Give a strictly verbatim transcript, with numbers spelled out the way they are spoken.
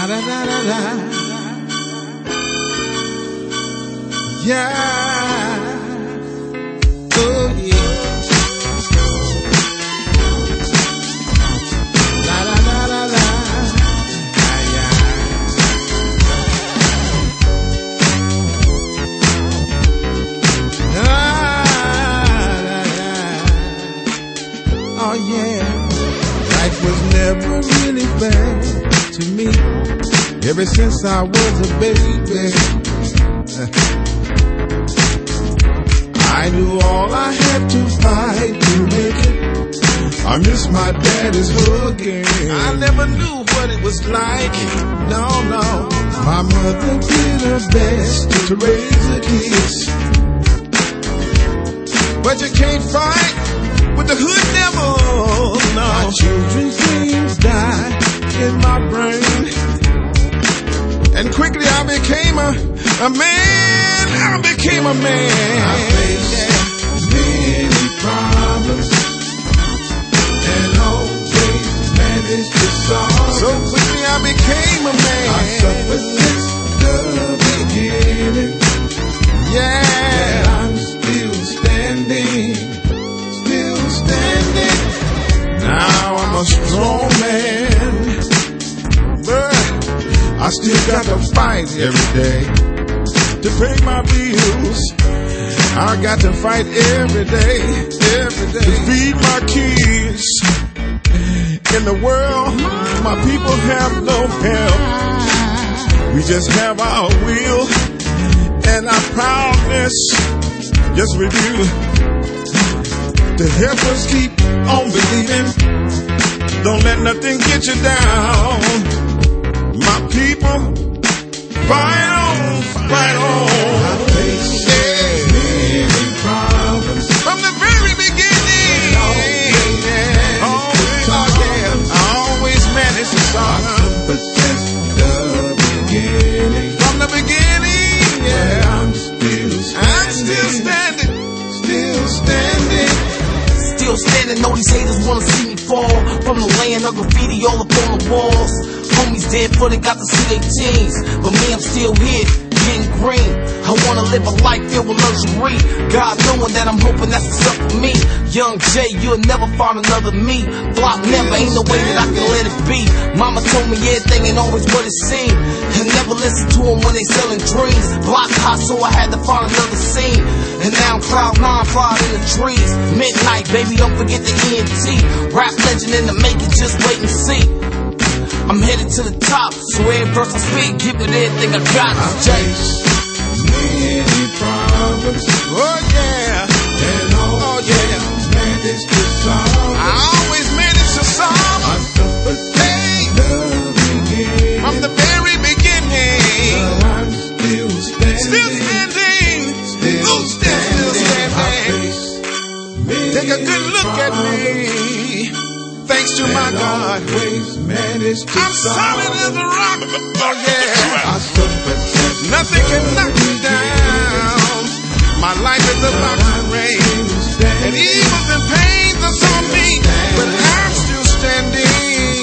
La da da da da. Yeah. Oh yeah. La da da da da. Ah, yeah. Ah, da, da. Oh yeah. Life was never really bad to me ever since I was a baby. I knew all I had to fight to make it. I miss my daddy's hugging. I never knew what it was like. No, no. My mother did her best to raise the kids, but you can't fight with the hood devil. No. My children's dreams died in my brain, and quickly I became a, a man. I became a man. I faced many problems and always managed to solve. So quickly I became a man. I suffered since the beginning. Yeah, but I'm still standing, still standing. Now I'm a strong man, but I still got to fight every day to pay my bills. I got to fight every day, every day to feed my kids. In the world, my people have no help. We just have our will and our proudness, just with you, to help us keep on believing. Don't let nothing get you down. My people, fight on, fight on. I faced many problems from the very beginning. Always, yeah. Always, oh, yeah. I always managed to solve but since the beginning. From the beginning, yeah. But I'm still standing. I'm still standing. Still standing. Still standing, know these haters wanna see me fall. From the land of graffiti all up on the walls. Homies dead for they got to see their teens, but me, I'm still here, getting green. I wanna live a life filled with luxury. God knowing that I'm hoping that's what's up for me. Young Jay, you'll never find another me. Flop never, ain't no way that I can let it be. Mama told me everything ain't always what it seemed, and never listen to them when they selling dreams. Block hot, so I had to find another scene. And now I'm cloud nine, flying in the trees. Midnight, baby, don't forget the E N T. Rap legend in the making, just wait and see. I'm headed to the top, so every verse I speak, give it everything I got. I faced many problems, oh yeah, and oh yeah, managed to solve. I always managed to solve. I suffered pain the beginning, from the very beginning. But I'm still standing, still standing, still standing. Still standing. Take a good look problems. At me. Thanks to and my God, I'm solid as a rock. Oh yeah, nothing can knock me down. My life is about to reign, and evils and pains are on me, but I'm still standing.